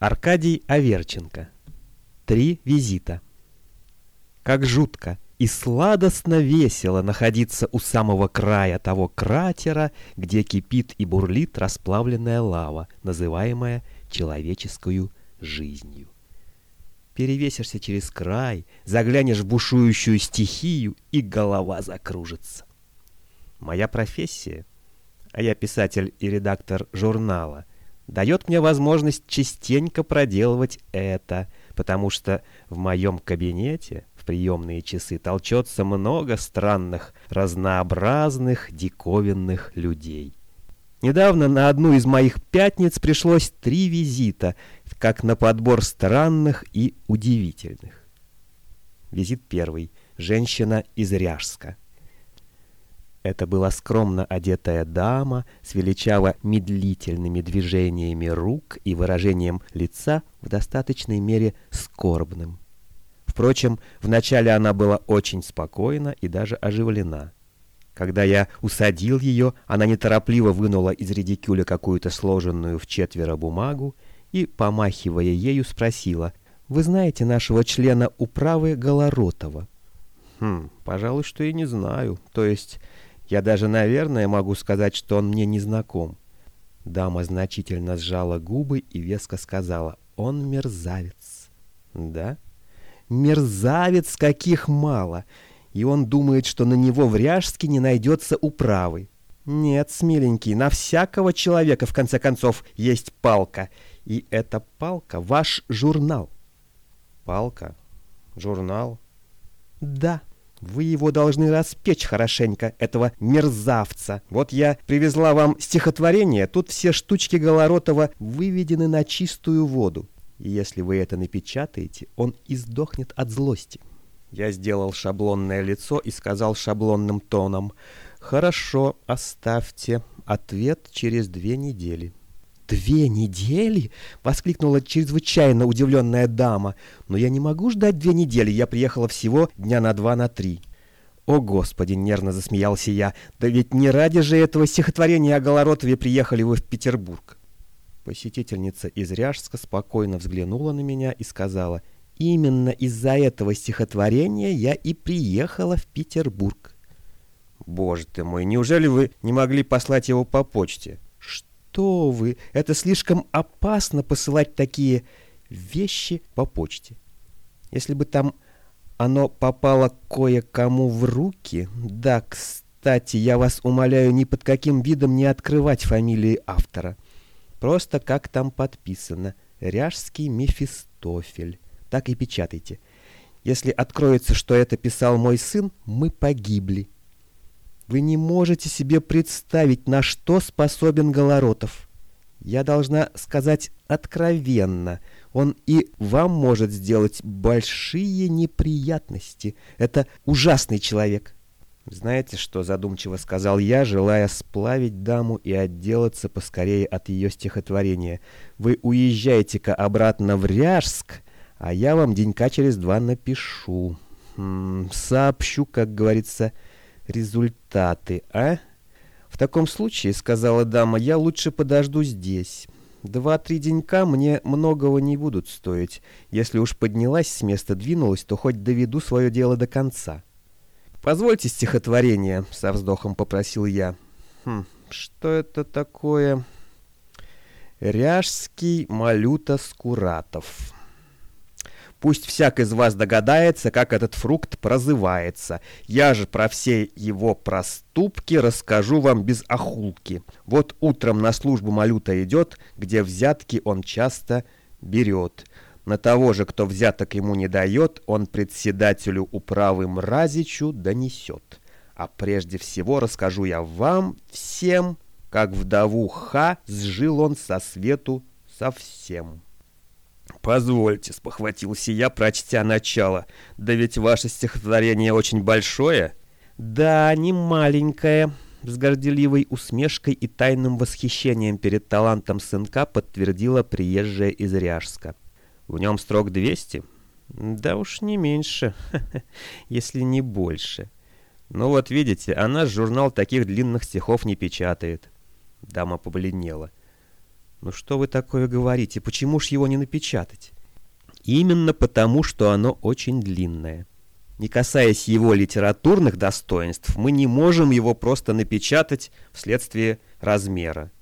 Аркадий Аверченко. 3 визита. Как жутко и сладостно весело находиться у самого края того кратера, где кипит и бурлит расплавленная лава, называемая человеческую жизнью. Перевесишься через край, заглянешь в бушующую стихию, и голова закружится. Моя профессия, а я писатель и редактор журнала, дает мне возможность частенько проделывать это, потому что в моем кабинете в приемные часы толчется много странных, разнообразных, диковинных людей. Недавно на одну из моих пятниц пришлось 3 визита, как на подбор странных и удивительных. Визит первый. Женщина из Ряжска. Это была скромно одетая дама с величаво-медлительными движениями рук и выражением лица в достаточной мере скорбным. Впрочем, вначале она была очень спокойна и даже оживлена. Когда я усадил ее, она неторопливо вынула из редикюля какую-то сложенную в 4 бумагу и, помахивая ею, спросила: «Вы знаете нашего члена управы Голоротова?» Пожалуй, что и не знаю. То есть, я даже, наверное, могу сказать, что он мне не знаком». Дама значительно сжала губы и веско сказала: «Он мерзавец». «Да? Мерзавец, каких мало! И он думает, что на него в Ряжске не найдется управы. Нет, смеленький, на всякого человека, в конце концов, есть палка. И эта палка — ваш журнал». «Палка? Журнал?» «Да. Вы его должны распечь хорошенько, этого мерзавца. Вот я привезла вам стихотворение, тут все штучки Голоротова выведены на чистую воду. И если вы это напечатаете, он издохнет от злости». Я сделал шаблонное лицо и сказал шаблонным тоном: «Хорошо, оставьте. Ответ через 2 недели». «2 недели?» — воскликнула чрезвычайно удивленная дама. «Но я не могу ждать 2 недели, я приехала всего дня на 2-3». «О, Господи!» — нервно засмеялся я. «Да ведь не ради же этого стихотворения о Голоротове приехали вы в Петербург». Посетительница из Ряжска спокойно взглянула на меня и сказала: «Именно из-за этого стихотворения я и приехала в Петербург». «Боже ты мой, неужели вы не могли послать его по почте?» «Что вы, это слишком опасно посылать такие вещи по почте. Если бы там оно попало кое-кому в руки... Да, кстати, я вас умоляю ни под каким видом не открывать фамилии автора. Просто как там подписано: Ряжский Мефистофель. Так и печатайте. Если откроется, что это писал мой сын, мы погибли. Вы не можете себе представить, на что способен Голоротов. Я должна сказать откровенно, он и вам может сделать большие неприятности. Это ужасный человек». «Знаете что?» — задумчиво сказал я, желая сплавить даму и отделаться поскорее от ее стихотворения. «Вы уезжайте-ка обратно в Ряжск, а я вам денька через 2 напишу. Сообщу, как говорится, результаты, а?» «В таком случае, — сказала дама, — я лучше подожду здесь. 2-3 денька мне многого не будут стоить. Если уж поднялась с места, двинулась, то хоть доведу свое дело до конца». «Позвольте стихотворение», — со вздохом попросил я. «Что это такое?» «Ряжский Малюта Скуратов. Пусть всяк из вас догадается, как этот фрукт прозывается. Я же про все его проступки расскажу вам без охулки. Вот утром на службу Малюта идет, где взятки он часто берет. На того же, кто взяток ему не дает, он председателю управы Мразичу донесет. А прежде всего расскажу я вам всем, как вдову Ха сжил он со свету совсем». «Позвольте», — спохватился я, прочтя начало. «Да ведь ваше стихотворение очень большое». «Да, не маленькое», — с горделивой усмешкой и тайным восхищением перед талантом сынка подтвердила приезжая из Ряжска. «В нем строк 200? Да уж не меньше, если не больше. Ну вот видите, а наш журнал таких длинных стихов не печатает». Дама побледнела. Ну что вы такое говорите? Почему ж его не напечатать? Именно потому, что оно очень длинное. Не касаясь его литературных достоинств, мы не можем его просто напечатать вследствие размера.